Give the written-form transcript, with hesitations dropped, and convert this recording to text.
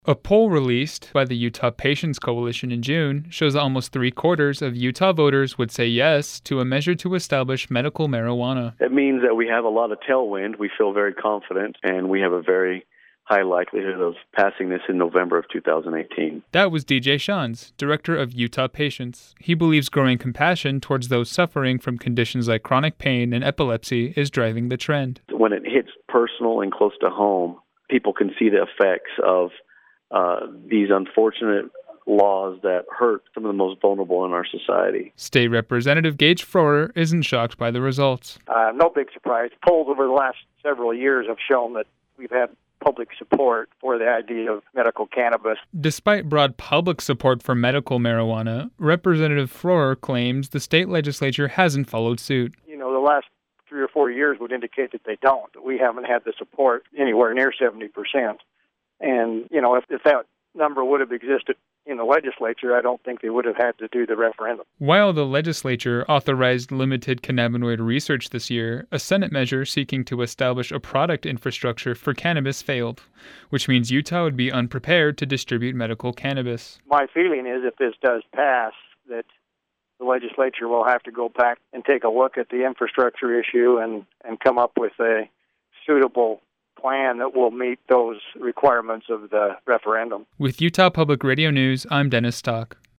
A poll released by the Utah Patients Coalition in June shows that almost 3/4 of Utah voters would say yes to a measure to establish medical marijuana. It means that we have a lot of tailwind. We feel very confident, and we have a very high likelihood of passing this in November of 2018. That was DJ Shans, director of Utah Patients. He believes growing compassion towards those suffering from conditions like chronic pain and epilepsy is driving the trend. When it hits personal and close to home, people can see the effects of these unfortunate laws that hurt some of the most vulnerable in our society. State Representative Gage Froer isn't shocked by the results. No big surprise. Polls over the last several years have shown that we've had public support for the idea of medical cannabis. Despite broad public support for medical marijuana, Representative Froer claims the state legislature hasn't followed suit. The last 3 or 4 years would indicate that they don't. We haven't had the support anywhere near 70%. And, if that number would have existed in the legislature, I don't think they would have had to do the referendum. While the legislature authorized limited cannabinoid research this year, a Senate measure seeking to establish a product infrastructure for cannabis failed, which means Utah would be unprepared to distribute medical cannabis. My feeling is if this does pass, that the legislature will have to go back and take a look at the infrastructure issue and come up with a suitable plan that will meet those requirements of the referendum. With Utah Public Radio News, I'm Dennis Stock.